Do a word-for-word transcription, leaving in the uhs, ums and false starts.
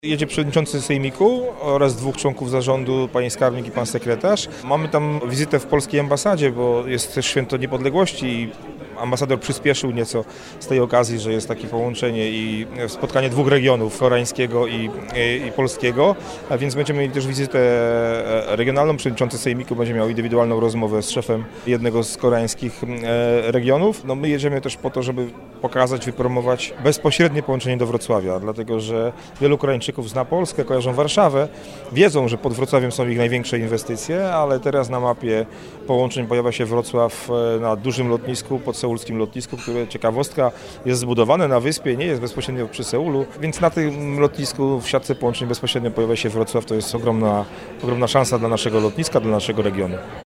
Jedzie przewodniczący Sejmiku oraz dwóch członków zarządu, pani skarbnik i pan sekretarz. Mamy tam wizytę w polskiej ambasadzie, bo jest też święto niepodległości i ambasador przyspieszył nieco z tej okazji, że jest takie połączenie i spotkanie dwóch regionów, koreańskiego i, i, i polskiego, a więc będziemy mieli też wizytę regionalną. Przewodniczący Sejmiku będzie miał indywidualną rozmowę z szefem jednego z koreańskich regionów. No my jedziemy też po to, żeby pokazać, wypromować bezpośrednie połączenie do Wrocławia, dlatego że wielu Koreańczyków zna Polskę, kojarzą Warszawę, wiedzą, że pod Wrocławiem są ich największe inwestycje, ale teraz na mapie połączeń pojawia się Wrocław na dużym lotnisku, pod seulskim lotnisku, które, ciekawostka, jest zbudowane na wyspie, nie jest bezpośrednio przy Seulu, więc na tym lotnisku w siatce połączeń bezpośrednio pojawia się Wrocław. To jest ogromna, ogromna szansa dla naszego lotniska, dla naszego regionu.